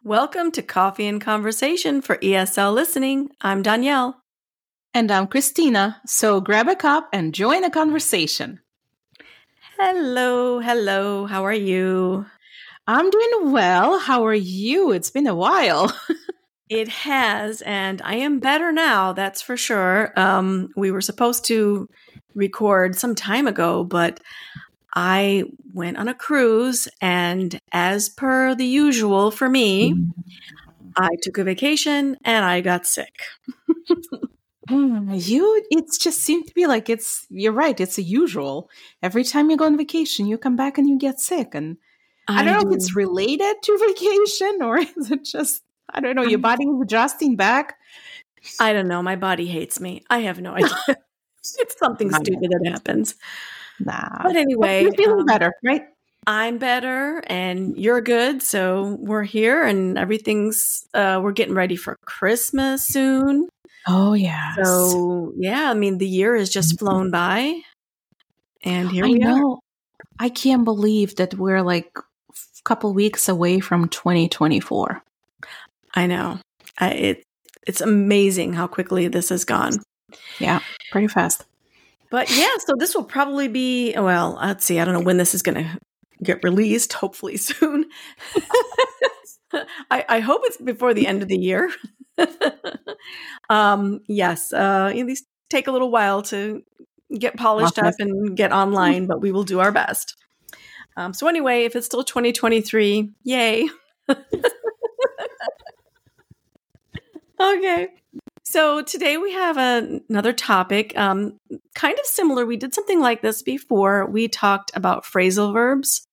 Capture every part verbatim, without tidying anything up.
Welcome to Coffee and Conversation for E S L Listening. I'm Danielle. And I'm Christina. So grab a cup and join the conversation. Hello, hello. How are you? I'm doing well. How are you? It's been a while. It has, and I am better now, that's for sure. Um, we were supposed to record some time ago, but I went on a cruise, and as per the usual for me, I took a vacation and I got sick. you, it's just seemed to be like it's, you're right, it's the usual. Every time you go on vacation, you come back and you get sick. And I, I don't know do. if it's related to vacation or is it just, I don't know, your body is adjusting back. I don't know. My body hates me. I have no idea. It's something stupid that happens. Nah. But anyway. You're feeling um, better, right? I'm better and you're good. So we're here and everything's, uh, we're getting ready for Christmas soon. Oh, yeah. So, yeah, I mean, the year has just flown by. And here I we know. are. I can't believe that we're like a couple weeks away from twenty twenty-four. I know. I, it, it's amazing how quickly this has gone. Yeah, pretty fast. But yeah, so this will probably be, well, let's see. I don't know when this is going to get released, hopefully soon. I, I hope it's before the end of the year. um, yes, uh, these take a little while to get polished up and get online, but we will do our best. Um, so anyway, if it's still twenty twenty-three, yay. Okay. So today we have a, another topic, um, kind of similar. We did something like this before. We talked about phrasal verbs.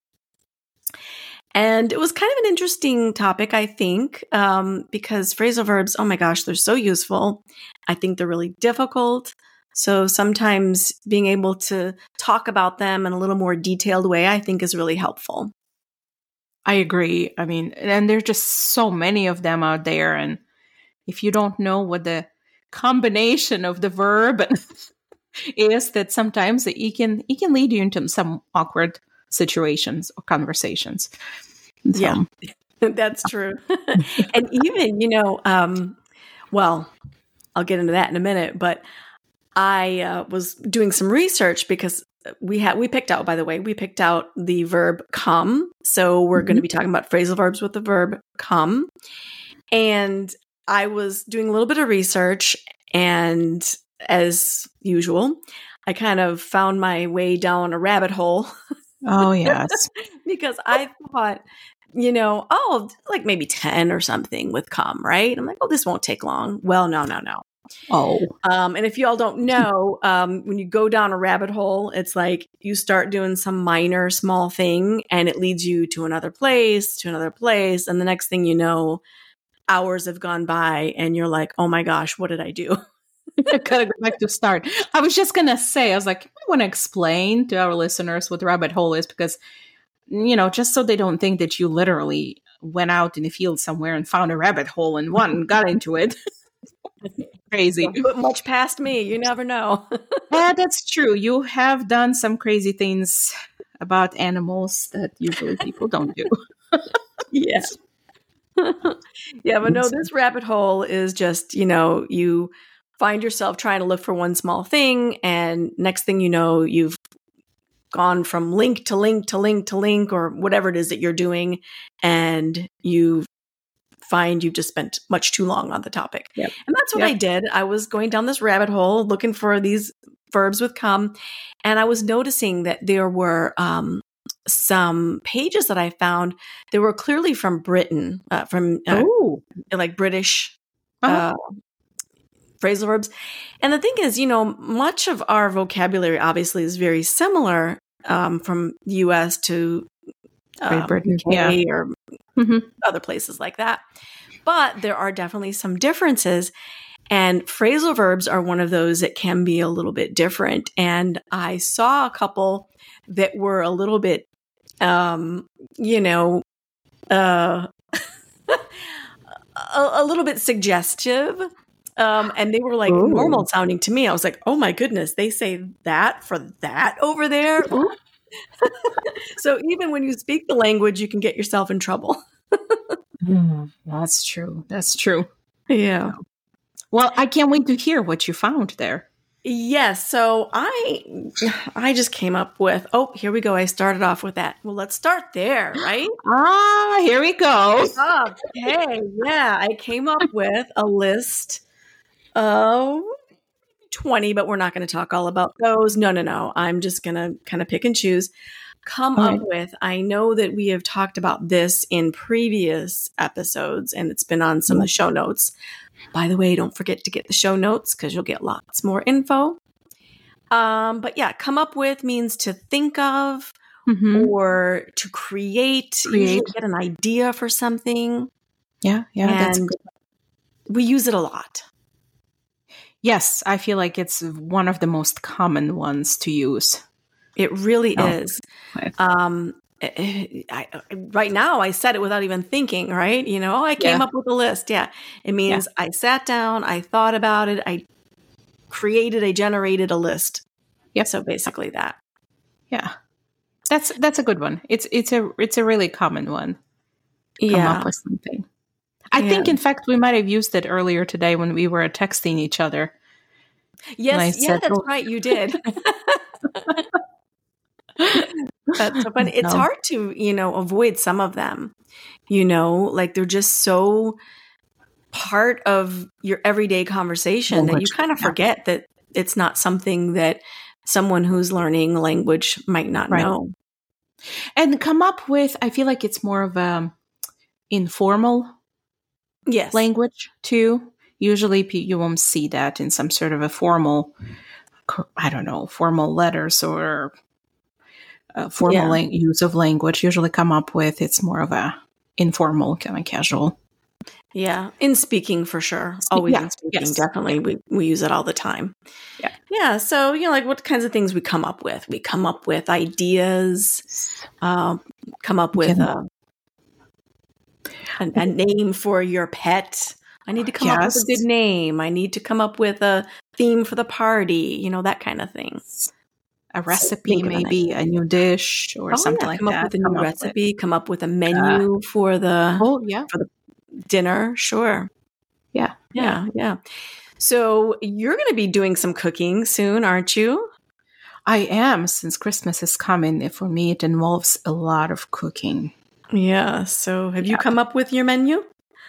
And it was kind of an interesting topic, I think, um, because phrasal verbs, oh my gosh, they're so useful. I think they're really difficult. So sometimes being able to talk about them in a little more detailed way, I think is really helpful. I agree. I mean, and there's just so many of them out there. And if you don't know what the combination of the verb is, that sometimes it can it can lead you into some awkward situations or conversations. So. Yeah, that's true. And even, you know, um, well, I'll get into that in a minute, but I uh, was doing some research because we had, we picked out, by the way, we picked out the verb come. So we're mm-hmm. going to be talking about phrasal verbs with the verb come. And I was doing a little bit of research, and as usual, I kind of found my way down a rabbit hole. Oh, yes. Because I thought, you know, oh, like maybe ten or something with come, right? I'm like, oh, this won't take long. Well, no, no, no. Oh. Um, and if you all don't know, um, when you go down a rabbit hole, it's like you start doing some minor small thing and it leads you to another place, to another place. And the next thing you know, hours have gone by and you're like, oh my gosh, what did I do? I gotta go back to start. I was just gonna say, I was like, I want to explain to our listeners what the rabbit hole is because, you know, just so they don't think that you literally went out in the field somewhere and found a rabbit hole and one got into it. Crazy. Don't put much past me. You never know. Yeah, that's true. You have done some crazy things about animals that usually people don't do. Yeah. Yeah, but no, this rabbit hole is just, you know, you find yourself trying to look for one small thing, and next thing you know, you've gone from link to link to link to link, or whatever it is that you're doing, and you find you've just spent much too long on the topic. Yep. And that's what yep. I did. I was going down this rabbit hole looking for these verbs with come, and I was noticing that there were um, some pages that I found that were clearly from Britain, uh, from uh, like British uh-huh. uh, phrasal verbs. And the thing is, you know, much of our vocabulary obviously is very similar um, from the U S to um, Britain, U K yeah. or mm-hmm. other places like that. But there are definitely some differences. And phrasal verbs are one of those that can be a little bit different. And I saw a couple that were a little bit, um, you know, uh, a, a little bit suggestive. Um, and they were like Ooh. normal sounding to me. I was like, oh my goodness, they say that for that over there. So even when you speak the language, you can get yourself in trouble. Mm, that's true. That's true. Yeah. Well, I can't wait to hear what you found there. Yes. So I I just came up with, oh, here we go. I started off with that. Well, let's start there, right? Ah, here we go. Okay. Yeah. I came up with a list of twenty, but we're not going to talk all about those. No, no, no. I'm just going to kind of pick and choose. Come All up right. with, I know that we have talked about this in previous episodes and it's been on some of the show notes. By the way, don't forget to get the show notes because you'll get lots more info. Um, but yeah, come up with means to think of Mm-hmm. or to create, Create. usually get an idea for something. Yeah, yeah, that's And good. we use it a lot. Yes, I feel like it's one of the most common ones to use. It really Oh. is. Right. Um, I, I, right now, I said it without even thinking, right? You know, oh, I came Yeah. up with a list. Yeah. It means I sat down, I thought about it, I created, I generated a list. Yep. So basically that. Yeah. That's that's a good one. It's it's a it's a really common one. Come Yeah. up with something. I think, Yeah. in fact, we might have used it earlier today when we were texting each other. Yes. I Yeah, said, that's "Oh." right. You did. That's so funny. It's No. hard to, you know, avoid some of them, you know, like they're just so part of your everyday conversation that you Language, kind of yeah. forget that it's not something that someone who's learning language might not Right. know. And come up with, I feel like it's more of a informal Yes. language too. Usually pe- you won't see that in some sort of a formal, co- I don't know, formal letters or uh, formal Yeah. lang- use of language. Usually come up with, it's more of a informal, kind of casual. Yeah. In speaking for sure. Always yeah, in speaking. yes. Definitely. We, we use it all the time. Yeah. Yeah. So, you know, like what kinds of things we come up with? We come up with ideas, um, come up with Can- a, a, a name for your pet. I need to come up with a Yes. good name. I need to come up with a theme for the party, you know, that kind of thing. A recipe, think of a maybe a new dish or Oh, something yeah. like Come that. up with a Come new up recipe, come up with a menu for the Oh, yeah. dinner. Sure. Yeah. Yeah. Yeah. So you're going to be doing some cooking soon, aren't you? I am, since Christmas is coming. For me, it involves a lot of cooking. Yeah. So have you Yeah. come up with your menu?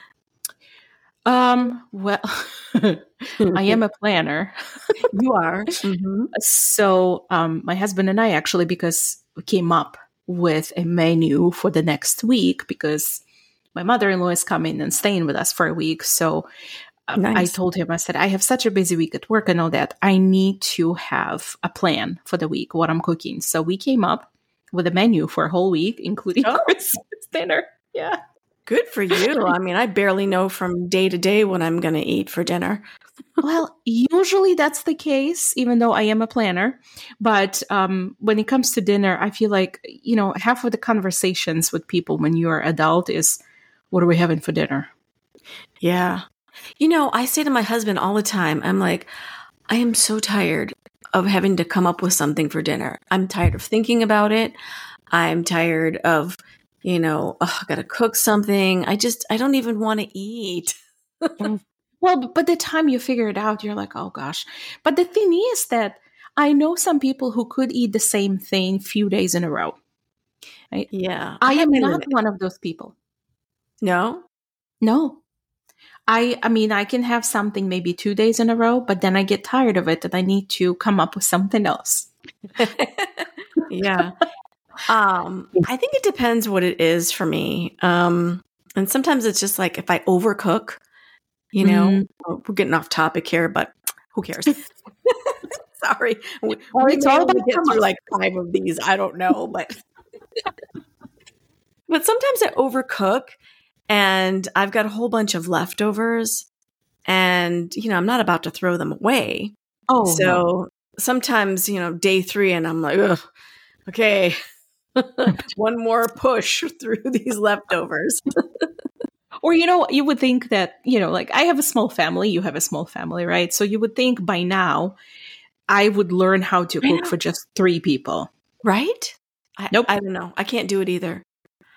Um, well, I am a planner. You are. Mm-hmm. So, um, my husband and I actually, because we came up with a menu for the next week because my mother-in-law is coming and staying with us for a week. So um, I Nice. told him, I said, I have such a busy week at work and all that. I need to have a plan for the week, what I'm cooking. So we came up with a menu for a whole week, including Oh. Christmas dinner. Yeah. Good for you. I mean, I barely know from day to day what I'm going to eat for dinner. Well, usually that's the case, even though I am a planner. But um, when it comes to dinner, I feel like, you know, half of the conversations with people when you're adult is, what are we having for dinner? Yeah. You know, I say to my husband all the time, I'm like, I am so tired of having to come up with something for dinner. I'm tired of thinking about it. I'm tired of, you know, oh, I got to cook something. I just, I don't even want to eat. Well, b- but the time you figure it out, you're like, oh gosh. But the thing is that I know some people who could eat the same thing few days in a row. Yeah. I have am my not limit. one of those people. No? No. I I mean, I can have something maybe two days in a row, but then I get tired of it and I need to come up with something else. Yeah. Um, I think it depends what it is for me. Um, and sometimes it's just like if I overcook, you know, Mm. oh, we're getting off topic here, but who cares? Sorry. We, Well, we it's may all only about get how through much. like five of these. I don't know, but but sometimes I overcook and I've got a whole bunch of leftovers and, you know, I'm not about to throw them away. Oh, so no. sometimes, you know, day three and I'm like, ugh, okay, one more push through these leftovers. Or, you know, you would think that, you know, like I have a small family, you have a small family, right? So you would think by now I would learn how to I cook know. for just three people. Right? I, Nope. I don't know. I can't do it either.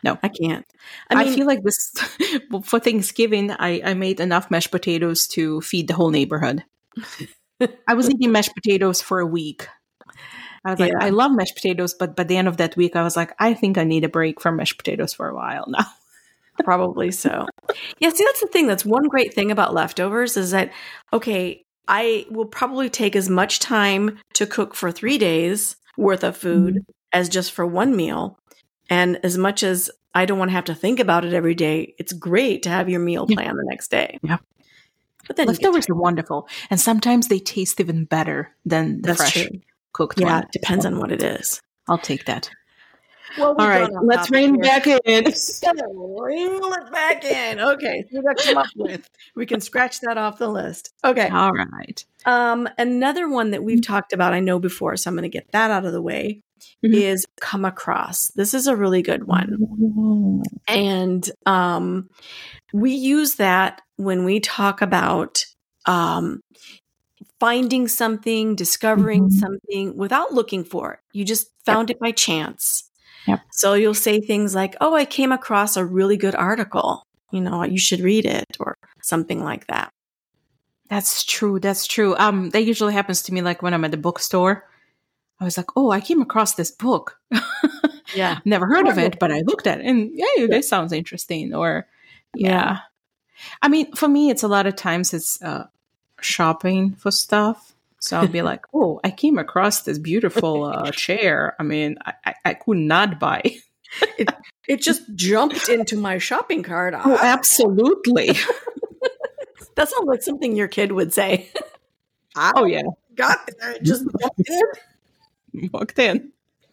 No, I can't. I, I mean, I feel like this for Thanksgiving, I, I made enough mashed potatoes to feed the whole neighborhood. I was eating mashed potatoes for a week. I was like, yeah. I love mashed potatoes, but by the end of that week, I was like, I think I need a break from mashed potatoes for a while now. Probably so. Yeah, see, that's the thing. That's one great thing about leftovers is that, okay, I will probably take as much time to cook for three days worth of food mm-hmm. as just for one meal. And as much as I don't want to have to think about it every day, it's great to have your meal plan yeah. the next day. Yeah. But then leftovers are wonderful. And sometimes they taste even better than the that's fresh true. cooked yeah, one. Yeah, it depends on what it is. I'll take that. Well, all right, let's rein back in. Reel it back in. Okay, so what did I come up with? We can scratch that off the list. Okay. All right. Um, another one that we've talked about, I know before, so I'm going to get that out of the way, mm-hmm. is come across. This is a really good one. Mm-hmm. And um, we use that when we talk about um, finding something, discovering mm-hmm. something without looking for it. You just found yep. it by chance. Yep. So you'll say things like, oh, I came across a really good article. You know, you should read it or something like that. That's true. That's true. Um, that usually happens to me like when I'm at the bookstore. I was like, oh, I came across this book. Yeah. Never heard of it, but I looked at it and yeah, yeah. this sounds interesting. Or yeah. yeah. I mean, for me, it's a lot of times it's uh, shopping for stuff. So I'll be like, oh, I came across this beautiful uh, chair. I mean, I, I, I could not buy. it, it just jumped into my shopping cart. Oh, absolutely. That sounds like something your kid would say. Oh, yeah. Got there. It just walked in. Walked in.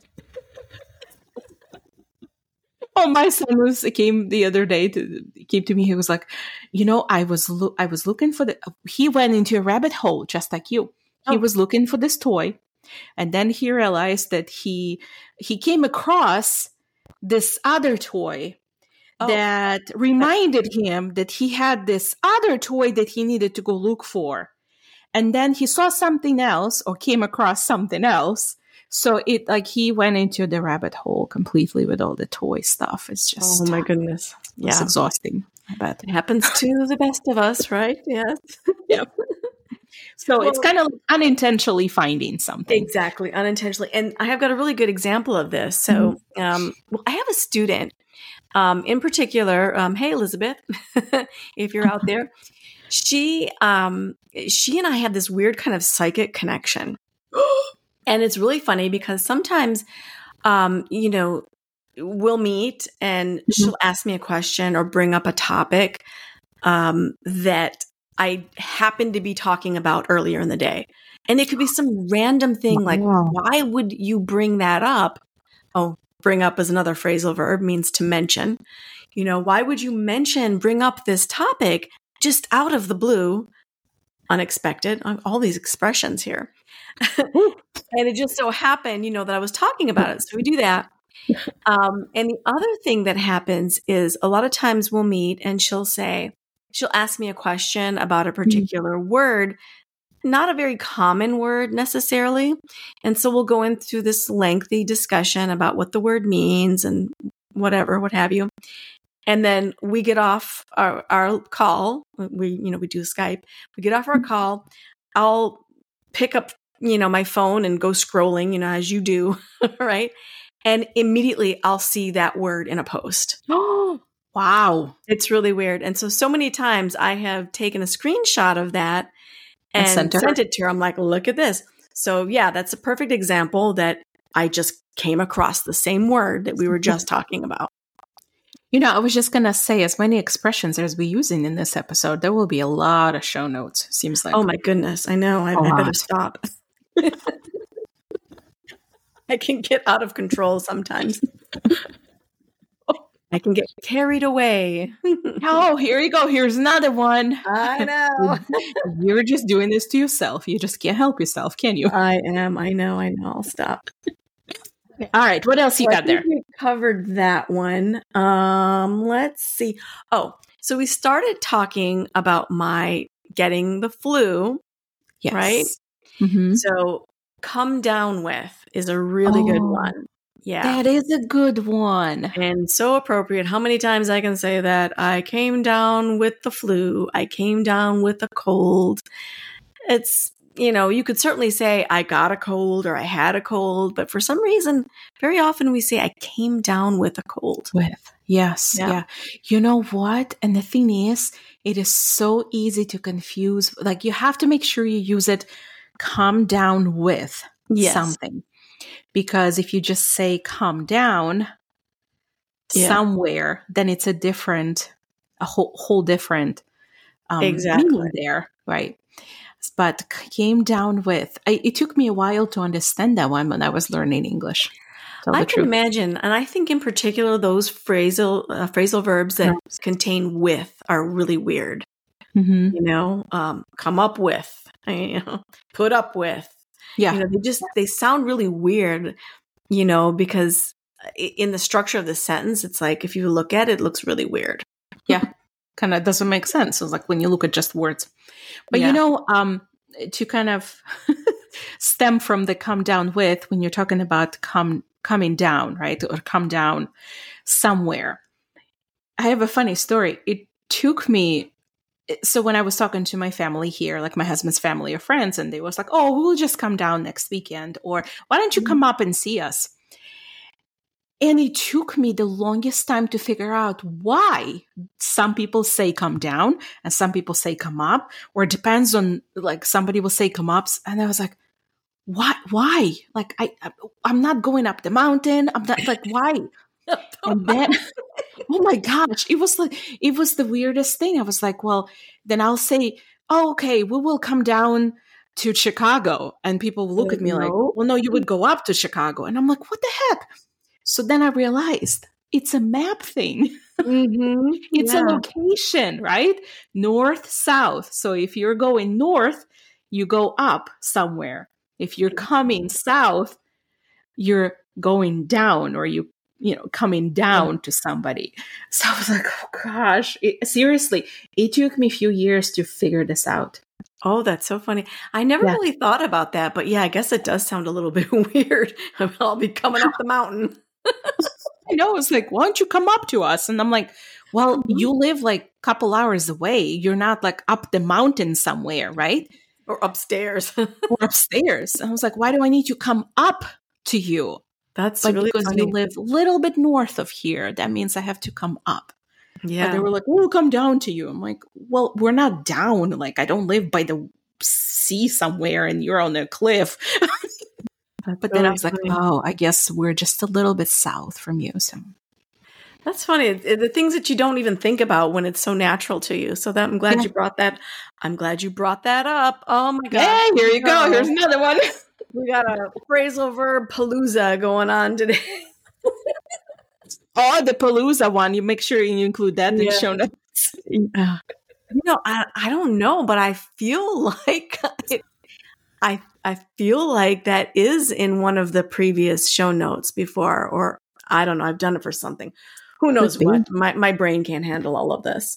Oh, my son was came the other day to came to me. He was like, you know, I was lo- I was looking for the. He went into a rabbit hole just like you. He oh. was looking for this toy, and then he realized that he he came across this other toy oh. that reminded him that he had this other toy that he needed to go look for, and then he saw something else or came across something else. So it like he went into the rabbit hole completely with all the toy stuff. It's just oh my goodness, yeah, it's exhausting. I bet it happens to the best of us, right? Yes, yeah. So well, it's kind of unintentionally finding something. Exactly, unintentionally. And I have got a really good example of this. So mm-hmm. um, well, I have a student um, in particular. Um, hey, Elizabeth, if you're out there, she um, she and I have this weird kind of psychic connection. And it's really funny because sometimes, um, you know, we'll meet and mm-hmm. she'll ask me a question or bring up a topic um, that I happen to be talking about earlier in the day. And it could be some random thing like, wow. why would you bring that up? Oh, bring up is another phrasal verb, means to mention. You know, why would you mention, bring up this topic just out of the blue, unexpected? All these expressions here. And it just so happened, you know, that I was talking about it. So we do that. Um, and the other thing that happens is a lot of times we'll meet and she'll say, she'll ask me a question about a particular mm-hmm. word, not a very common word necessarily. And so we'll go into this lengthy discussion about what the word means and whatever, what have you. And then we get off our, our call. We, you know, we do Skype. We get off our call. I'll pick up, you know, my phone and go scrolling, you know, as you do, right? And immediately I'll see that word in a post. Oh, wow. It's really weird. And so, so many times I have taken a screenshot of that and, and sent, sent it to her. I'm like, look at this. So yeah, that's a perfect example that I just came across the same word that we were just talking about. You know, I was just going to say, as many expressions as we're using in this episode, there will be a lot of show notes, seems like. Oh my goodness. I know. I, I better stop. I can get out of control sometimes. I can get carried away. Oh, here you go. Here's another one. I know. You're just doing this to yourself. You just can't help yourself, can you? I am. I know. I know. I'll stop. Okay. All right. What else you so got there? We covered that one. Um, let's see. Oh, so we started talking about my getting the flu, yes. right? Mm-hmm. So come down with is a really oh, good one Yeah. That is a good one. And so appropriate. How many times I can say that? I came down with the flu. I came down with a cold. It's, you know, you could certainly say I got a cold or I had a cold, but for some reason, very often we say I came down with a cold. With, yes, yeah. yeah. You know what? And the thing is, it is so easy to confuse. Like, you have to make sure you use it come down with yes. something. Because if you just say come down yeah. somewhere, then it's a different, a whole, whole different um, exactly. meaning there, right? But came down with, I, it took me a while to understand that one when I was learning English. I can imagine. And I think in particular, those phrasal uh, phrasal verbs that yeah. contain with are really weird. Mm-hmm. You know, um, come up with, you know, put up with. Yeah. You know, they just, they sound really weird, you know, because in the structure of the sentence, it's like, if you look at it, it looks really weird. Yeah. Kind of doesn't make sense. It's like when you look at just words. But, yeah. you know, um, to kind of stem from the come down with, when you're talking about come coming down, right? Or come down somewhere. I have a funny story. It took me, so when I was talking to my family here, like my husband's family or friends, and they was like, oh, we'll just come down next weekend. Or why don't you come up and see us? And it took me the longest time to figure out why some people say come down and some people say come up, or it depends on, like, somebody will say come up. And I was like, why, why? Like, I, I'm not going up the mountain. I'm not like, why? And then, oh my gosh, it was like, it was the weirdest thing. I was like, well, then I'll say, oh, okay, we will come down to Chicago. And people will look at me no. like, well, no, you would go up to Chicago. And I'm like, what the heck? So then I realized it's a map thing. Mm-hmm. It's yeah. a location, right? North, south. So if you're going north, you go up somewhere. If you're coming south, you're going down, or you, you know, coming down to somebody. So I was like, oh gosh, it, seriously, it took me a few years to figure this out. Oh, that's so funny. I never yeah. really thought about that, but yeah, I guess it does sound a little bit weird. I'll be coming up the mountain. I know. It's like, why don't you come up to us? And I'm like, well, mm-hmm. you live like a couple hours away. You're not like up the mountain somewhere, right? Or upstairs. or upstairs. And I was like, why do I need to come up to you? That's but really because funny. You live a little bit north of here, that means I have to come up. Yeah. But they were like, we'll come down to you. I'm like, well, we're not down. Like, I don't live by the sea somewhere and you're on a cliff. But then really I was like, funny. oh, I guess we're just a little bit south from you. So that's funny. The things that you don't even think about when it's so natural to you. So that I'm glad yeah. you brought that. I'm glad you brought that up. Oh my God. Yeah, here you go. Here's another one. We got a phrasal verb palooza going on today. Oh, the palooza one. You make sure you include that in yeah. the show notes. Yeah. You know, I I don't know, but I feel like it, I I feel like that is in one of the previous show notes before, or I don't know. I've done it for something. Who knows what? My my brain can't handle all of this.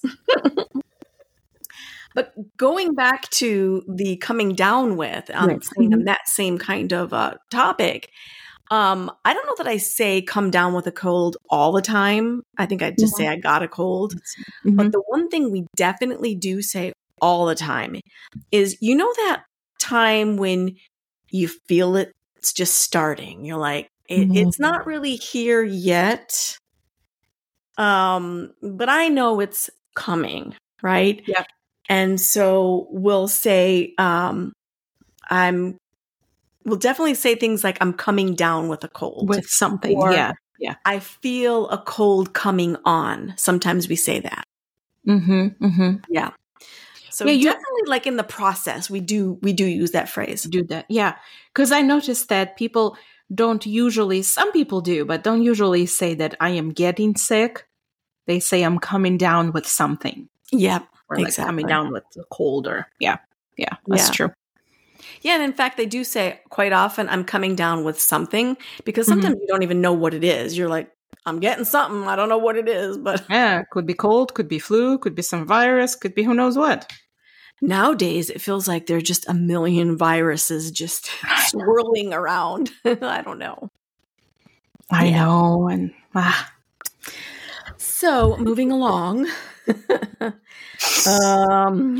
But going back to the coming down with, um, right. saying mm-hmm. that same kind of uh, topic, um, I don't know that I say come down with a cold all the time. I think I just yeah. say I got a cold. Mm-hmm. But the one thing we definitely do say all the time is, you know, that time when you feel it, it's just starting. You're like, it, mm-hmm. it's not really here yet. Um, but I know it's coming, right? Yeah. And so we'll say, um, I'm, we'll definitely say things like, I'm coming down with a cold. With something, or, yeah. Yeah. I feel a cold coming on. Sometimes we say that. Mm-hmm, mm-hmm. Yeah. So yeah, you, definitely like in the process, we do, we do use that phrase. Do that. Yeah. Because I noticed that people don't usually, some people do, but don't usually say that I am getting sick. They say I'm coming down with something. Yeah. Or like exactly. coming down with the cold, or yeah, yeah, that's yeah. true. Yeah, and in fact, they do say quite often, I'm coming down with something, because sometimes mm-hmm. you don't even know what it is. You're like, I'm getting something. I don't know what it is, but yeah, could be cold, could be flu, could be some virus, could be who knows what. Nowadays, it feels like there are just a million viruses just swirling around. I don't know. I Yeah. know. And ah. So moving along. um,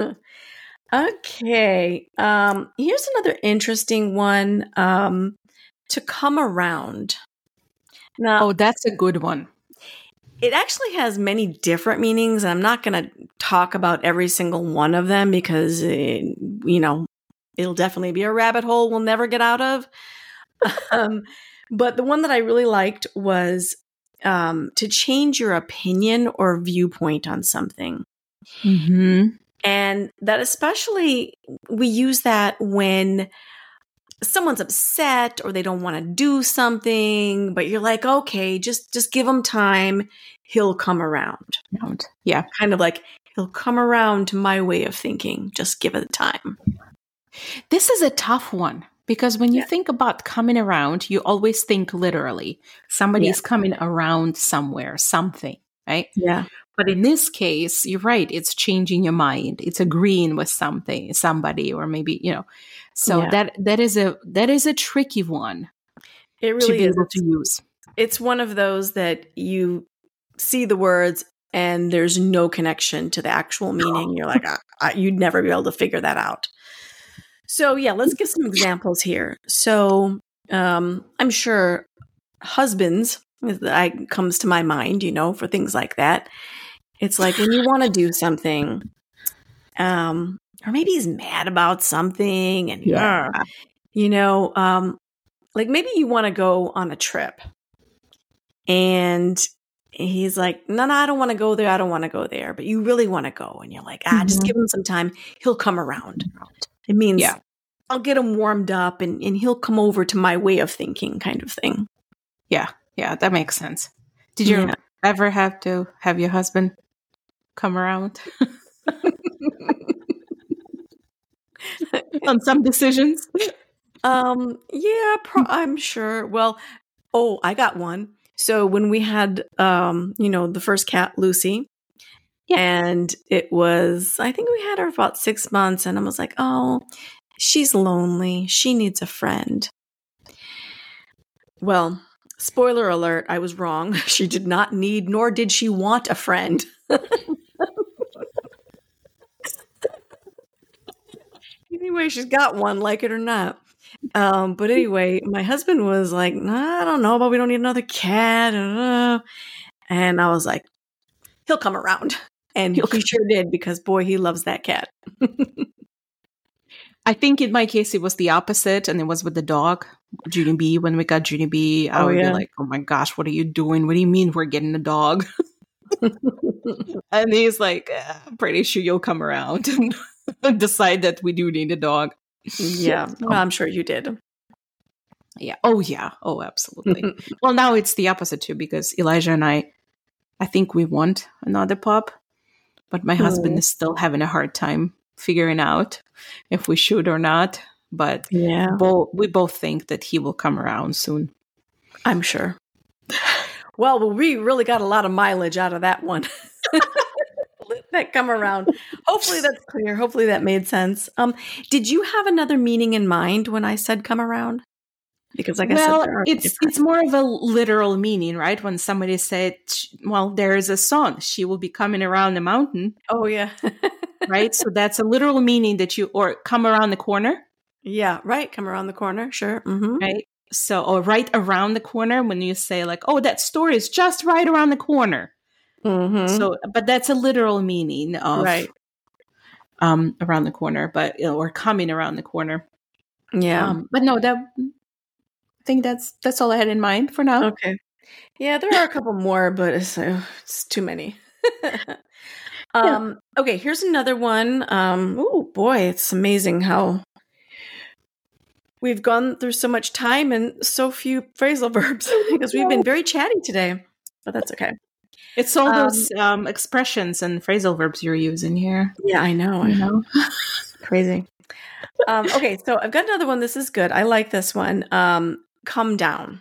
okay. Um, here's another interesting one. Um, to come around. Now, Oh, that's a good one. it actually has many different meanings. And I'm not going to talk about every single one of them because, it, you know, it'll definitely be a rabbit hole we'll never get out of. um, but the one that I really liked was um, to change your opinion or viewpoint on something. Mm-hmm. And that especially, we use that when someone's upset or they don't want to do something, but you're like, okay, just, just give him time. He'll come around. Yeah. Kind of like, he'll come around to my way of thinking. Just give it time. This is a tough one because when you Yeah. think about coming around, you always think literally. Somebody's Yeah. coming around somewhere, something, right? Yeah. But in this case, you're right. It's changing your mind. It's agreeing with something, somebody, or maybe, you know. So Yeah. that that is a that is a tricky one It to really be is. able It's, to use. it's one of those that you see the words and there's no connection to the actual meaning. You're like, I, I, you'd never be able to figure that out. So yeah, let's give some examples here. So um, I'm sure husbands I comes to my mind, you know, for things like that. It's like when you want to do something, um, or maybe he's mad about something, and Yeah. uh, you know, um, like maybe you want to go on a trip, and he's like, no, no, I don't want to go there. I don't want to go there, but you really want to go, and you're like, ah, just Mhm. give him some time. He'll come around. It means Yeah. I'll get him warmed up, and, and he'll come over to my way of thinking, kind of thing. Yeah. Yeah. That makes sense. Did you Yeah. ever have to have your husband come around on some decisions? Um, yeah, pro- I'm sure. Well, oh, I got one. So when we had, um, you know, the first cat, Lucy, Yeah. and it was, I think we had her for about six months, and I was like, oh, she's lonely. She needs a friend. Well, spoiler alert, I was wrong. She did not need, nor did she want a friend. Anyway, she's got one, like it or not. Um, but anyway, my husband was like, nah, I don't know, but we don't need another cat. Uh, And I was like, he'll come around. And He'll he sure did, because boy, he loves that cat. I think in my case, it was the opposite, and it was with the dog, Junie B. When we got Junie B, I Oh, would yeah. be like, oh my gosh, what are you doing? What do you mean we're getting a dog? And he's like, eh, I'm pretty sure you'll come around and decide that we do need a dog. Yeah, well, I'm sure you did. Yeah. Oh, yeah. Oh, absolutely. Well, now it's the opposite too, because Elijah and I, I think we want another pup, but my husband Mm. is still having a hard time figuring out if we should or not. But Yeah, both we both think that he will come around soon. I'm sure. Well, well, we really got a lot of mileage out of that one. Let that come around. Hopefully that's clear. Hopefully that made sense. Um, did you have another meaning in mind when I said come around? Because like I Well, said, there are it's different. it's more of a literal meaning, right? When somebody said, well, there is a song, she will be coming around the mountain, Oh, yeah. right? So that's a literal meaning that you, or come around the corner, Yeah, right. Come around the corner. Sure. Mm-hmm. right? So, or right around the corner when you say like, oh, that store is just right around the corner. Mm-hmm. So, but that's a literal meaning of Right. um around the corner, but you know, or coming around the corner. Yeah. Um, but no, that I think that's that's all I had in mind for now. Okay. Yeah, there are a couple more, but it's, uh, it's too many. um, okay, here's another one. Um, oh boy, it's amazing how we've gone through so much time and so few phrasal verbs because we've been very chatty today. But that's okay. It's all Um, those um, expressions and phrasal verbs you're using here. Yeah, I know. You know? Crazy. Um, okay, so I've got another one. This is good. I like this one. Um, come down.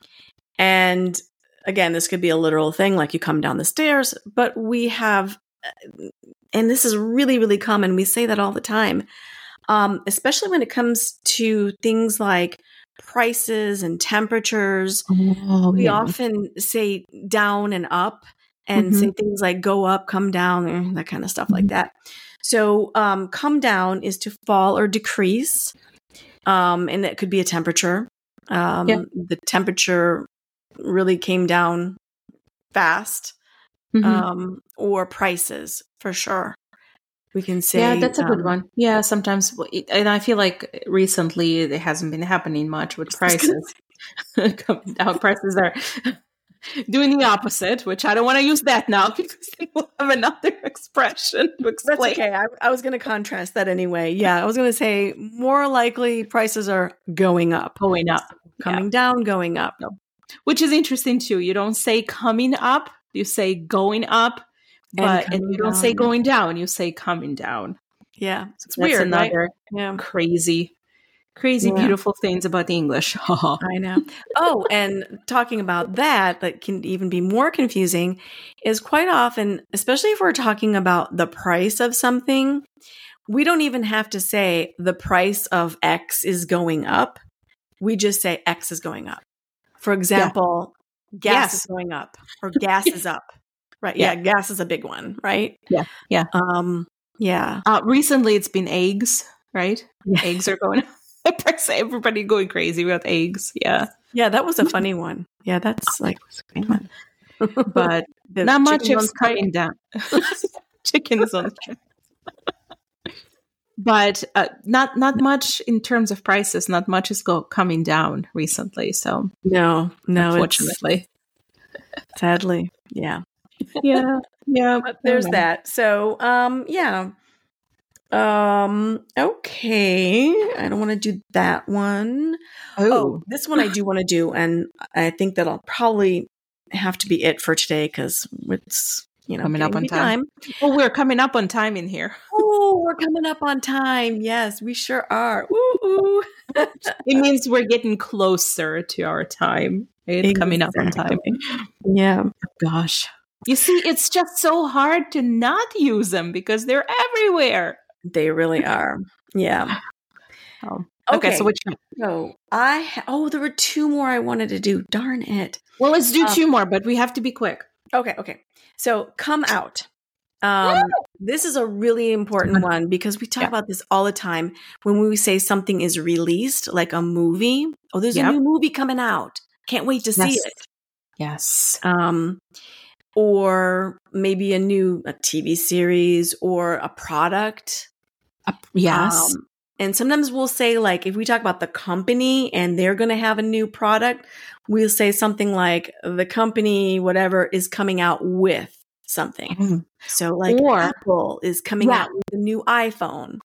And again, this could be a literal thing, like you come down the stairs, but we have, and this is really, really common. We say that all the time, um, especially when it comes to things like prices and temperatures. Oh, We yeah. often say down and up and Mm-hmm. say things like go up, come down, eh, that kind of stuff like Mm-hmm. that. So um, come down is to fall or decrease. Um, and it could be a temperature. Um, Yeah. The temperature really came down fast. Mm-hmm. Um, or prices for sure. We can say, Yeah, that's a good um, one. Yeah, sometimes, and I feel like recently it hasn't been happening much with I was gonna prices coming down. Prices are doing the opposite, which I don't want to use that now because then we'll have another expression to That's explain. okay. I, I was going to contrast that anyway. Yeah, I was going to say more likely prices are going up, Going up, coming yeah. down, going up. No. Which is interesting too. You don't say coming up, you say going up, but and, and you don't down. say going down, you say coming down. Yeah, it's That's weird, another right? Yeah, crazy, crazy, yeah. beautiful things about the English. I know. Oh, and talking about that, that can even be more confusing, is quite often, especially if we're talking about the price of something, we don't even have to say the price of X is going up. We just say X is going up. For example, yeah. gas yes. is going up or gas is up. Right. Yeah. yeah. Gas is a big one. Right. Yeah. Yeah. Um, yeah. Uh, recently it's been eggs, right? Yeah. Eggs are going up. Everybody going crazy about eggs. Yeah. Yeah. That was a funny one. Yeah. That's like a funny one. But not much is coming down. Chickens on But uh, not not much in terms of prices. Not much is go coming down recently. So no, no, unfortunately, sadly, yeah, yeah, yeah. But there's okay. that. So, um, yeah, um, okay. I don't want to do that one. Oh. oh, this one I do want to do, and I think that'll probably have to be it for today because it's. You know, coming up on time. time. Oh, we're coming up on time in here. Oh, we're coming up on time. Yes, we sure are. Ooh, it means we're getting closer to our time. It's exactly. coming up on time. Yeah. Oh, gosh. You see, it's just so hard to not use them because they're everywhere. They really are. Yeah. Oh. Okay. okay, so which one? So I, ha- oh, there were two more I wanted to do. Darn it. Well, let's do um, two more, but we have to be quick. Okay. Okay. So come out. Um, this is a really important one because we talk yeah. about this all the time when we say something is released, like a movie. Oh, there's yep. a new movie coming out. Can't wait to yes. see it. Yes. Um, or maybe a new a T V series or a product. Uh, yes. Um, and sometimes we'll say, like, if we talk about the company and they're going to have a new product, we'll say something like the company, whatever, is coming out with something. Mm-hmm. So like or, Apple is coming yeah. out with a new iPhone.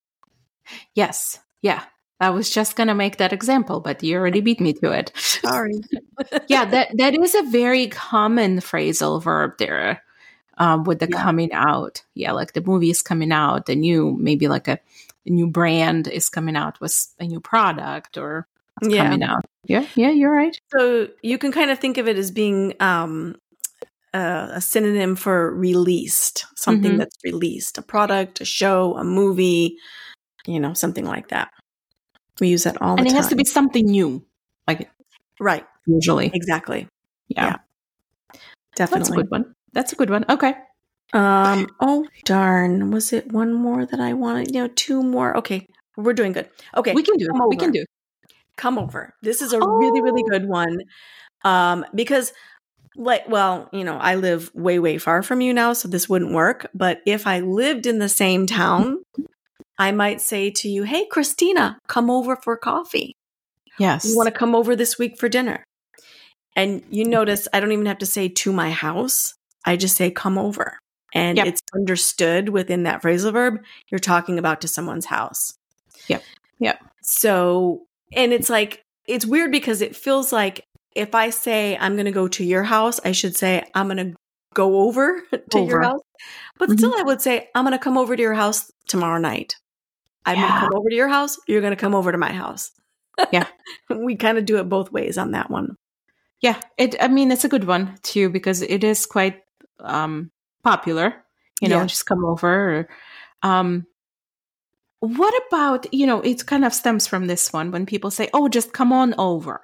Yes. Yeah. I was just going to make that example, but you already beat me to it. Sorry. yeah. That, that is a very common phrasal verb there um, with the yeah. coming out. Yeah. Like the movie is coming out, the new, maybe like a, a new brand is coming out with a new product or yeah. coming out. Yeah, yeah, you're right. So you can kind of think of it as being um, uh, a synonym for released, something mm-hmm. that's released, a product, a show, a movie, you know, something like that. We use that all and the time. And it has to be something new. Like right. Usually. Exactly. Yeah. yeah. Definitely. That's a good one. That's a good one. Okay. Um. Oh, darn. Was it one more that I wanted? You know, two more. Okay. We're doing good. Okay. We can do it. We can do it. Come over. This is a oh. really, really good one. Um, because like, well, you know, I live way, way far from you now, so this wouldn't work. But if I lived in the same town, I might say to you, hey, Christina, come over for coffee. Yes. You want to come over this week for dinner? And you notice I don't even have to say to my house. I just say come over. And yep. it's understood within that phrasal verb. You're talking about to someone's house. Yep. Yep. So, and it's like, it's weird because it feels like if I say I'm going to go to your house, I should say I'm going to go over to over. your house. But mm-hmm. still, I would say I'm going to come over to your house tomorrow night. I'm yeah. going to come over to your house. You're going to come over to my house. Yeah. We kind of do it both ways on that one. Yeah. It. I mean, it's a good one too, because it is quite um, popular, you know, yeah. just come over. Or, um, what about, you know, it kind of stems from this one when people say, oh, just come on over.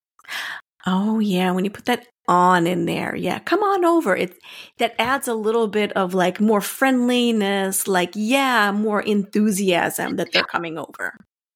Oh, yeah. When you put that on in there. Yeah. Come on over. It that adds a little bit of like more friendliness, like, yeah, more enthusiasm that they're coming over.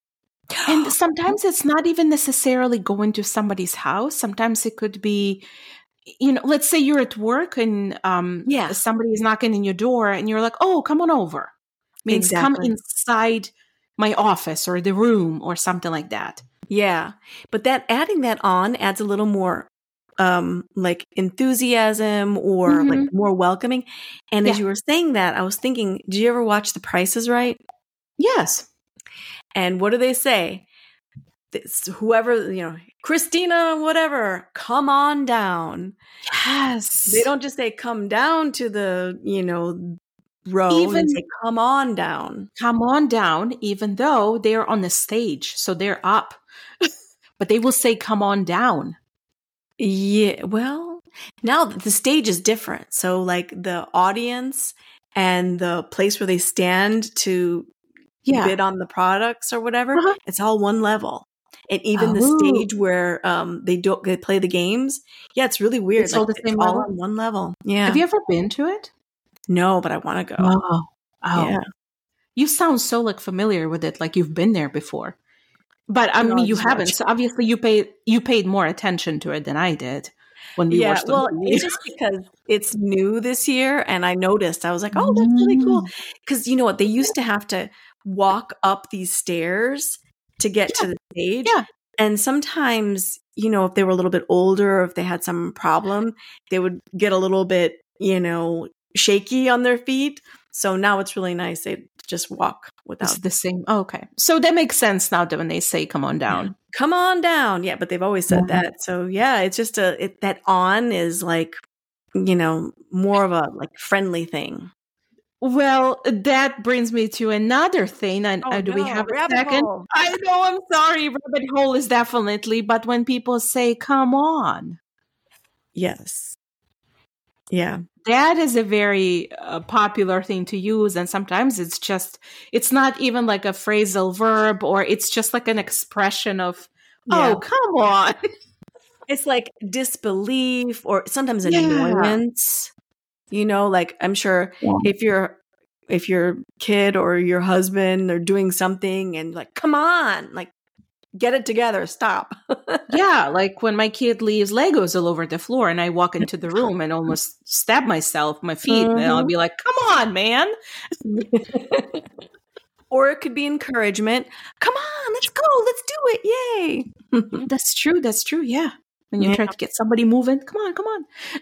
And sometimes it's not even necessarily going to somebody's house. Sometimes it could be, you know, let's say you're at work and um, Yeah. somebody is knocking in your door and you're like, oh, come on over. Means come Exactly. inside my office or the room or something like that. Yeah. But that adding that on adds a little more um like enthusiasm or Mhm. like more welcoming. And as Yeah. you were saying that, I was thinking, do you ever watch The Price is Right? Yes. And what do they say? This, whoever, you know, Christina, whatever, come on down. Yes. They don't just say come down to the, you know, row. Even- They say come on down. Come on down, even though they're on the stage. So they're up. But they will say, come on down. Yeah, well, now the stage is different. So like the audience and the place where they stand to Yeah. bid on the products or whatever, Uh-huh. it's all one level. And even the Oh. stage where um they don't they play the games, yeah, it's really weird. It's all the same all level? on one level. Yeah. Have you ever been to it? No, but I want to go. Oh. Oh. Yeah. You sound so like familiar with it, like you've been there before. But I No, mean, I you just haven't. watch. So obviously, you paid you paid more attention to it than I did when we Yeah, watched the well, movie. it's just because it's new this year, and I noticed. I was like, "Oh, that's really cool." Mm. Because you know what? They used to have to walk up these stairs to get to the stage, Yeah. and sometimes, you know, if they were a little bit older, or if they had some problem, they would get a little bit, you know, shaky on their feet. So now it's really nice. They just walk without. It's the same. Oh, okay. So that makes sense now that when they say come on down. Come on down. Yeah, but they've always said Yeah. that. So yeah, it's just a it, that on is like, you know, more of a like friendly thing. Well, that brings me to another thing. And Oh, uh, do we no, have a rabbit second? hole. I know, I'm sorry. Rabbit hole is definitely, but when people say come on, Yes. Yeah. that is a very uh, popular thing to use. And sometimes it's just, it's not even like a phrasal verb, or it's just like an expression of, Yeah. oh, come on. It's like disbelief or sometimes Yeah. annoyance. You know, like I'm sure Yeah. if you're if your kid or your husband are doing something and like, come on, like get it together, stop. Yeah, like when my kid leaves Legos all over the floor and I walk into the room and almost stab myself, my feet, and I'll Mhm. be like, come on, man. Or it could be encouragement. Come on, let's go, let's do it. Yay. That's true. That's true. Yeah. When you Yeah. try to get somebody moving, come on, come on.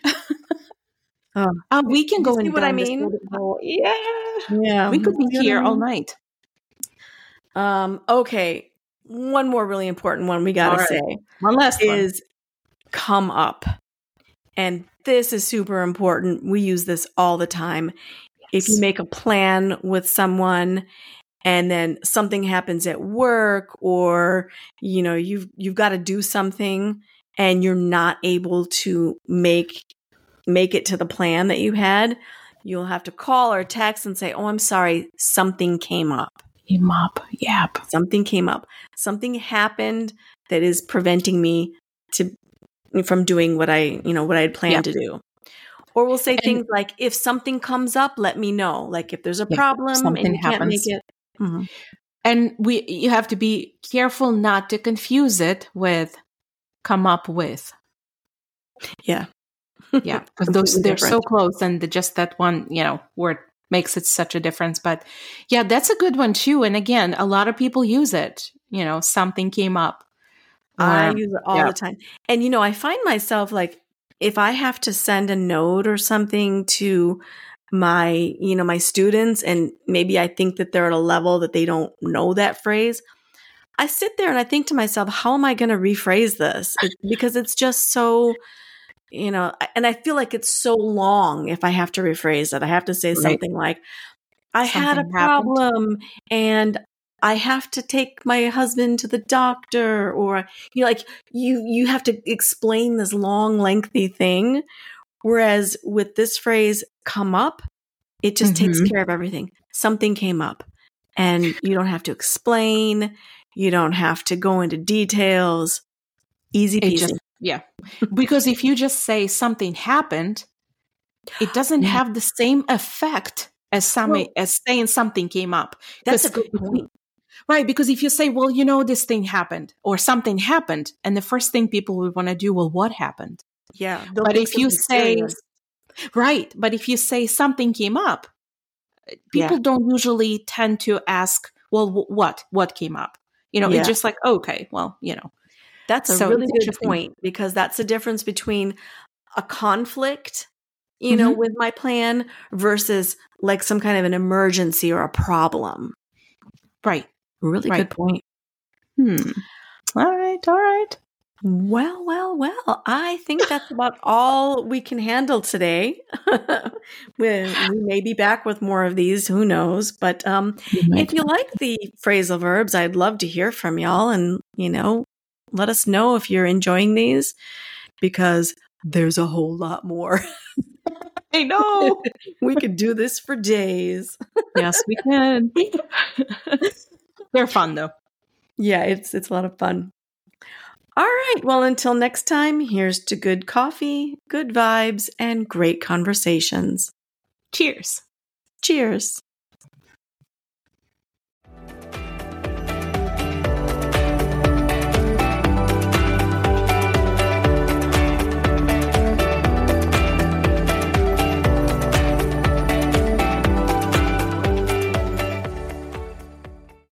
Oh. Uh, we can You go see in what I down this mean? rabbit hole. Yeah. Yeah. We could be You know here what I all mean? night. Um, okay. One more really important one we got All to right. say One last one. is come up. And this is super important. We use this all the time. If you Yes. make a plan with someone and then something happens at work, or you know, you've you've got to do something and you're not able to make make it to the plan that you had, you'll have to call or text and say, "Oh, I'm sorry, something came up." Him up. Yep. Something came up. Something happened that is preventing me to from doing what I, you know, what I had planned Yeah. to do. Or we'll say And- things like, if something comes up, let me know. Like if there's a Yeah, problem something and you can't happens. make it. Mhm. And we, you have to be careful not to confuse it with come up with. Yeah. Yeah, because those Completely they're so different. close, and the, just that one, you know, word makes it such a difference. But yeah, that's a good one too. And again, a lot of people use it. You know, something came up. I Or- use it all yeah. the time. And, you know, I find myself like, if I have to send a note or something to my, you know, my students, and maybe I think that they're at a level that they don't know that phrase, I sit there and I think to myself, how am I going to rephrase this? It, because it's just so, you know, and I feel like it's so long if I have to rephrase it. I have to say Right. something like, I had a Something happened. problem and I have to take my husband to the doctor, or, you know, like you, you have to explain this long, lengthy thing. Whereas with this phrase, come up, it just takes Mhm. care of everything. Something came up. and you don't have to explain. You don't have to go into details. Easy peasy. Just, yeah. Because if you just say something happened, it doesn't yeah. have the same effect as some well, as saying something came up. That's a good point. Right, because if you say, well, you know, this thing happened or something happened, and the first thing people would want to do, well, what happened? Yeah. But if you say, serious. right, but if you say something came up, people yeah. don't usually tend to ask, well, w- what? What came up? You know, yeah. it's just like, okay, well, you know. That's a so really good point, because that's the difference between a conflict, you mm-hmm. know, with my plan versus like some kind of an emergency or a problem. Right. Really right. good point. Hmm. All right. All right. Well, well, well, I think that's about all we can handle today. we, we may be back with more of these, who knows? But um, if you like the phrasal verbs, I'd love to hear from y'all, and, you know, let us know if you're enjoying these, because there's a whole lot more. I know. We could do this for days. Yes, we can. They're fun, though. Yeah, it's it's a lot of fun. All right. Well, until next time, here's to good coffee, good vibes, and great conversations. Cheers. Cheers.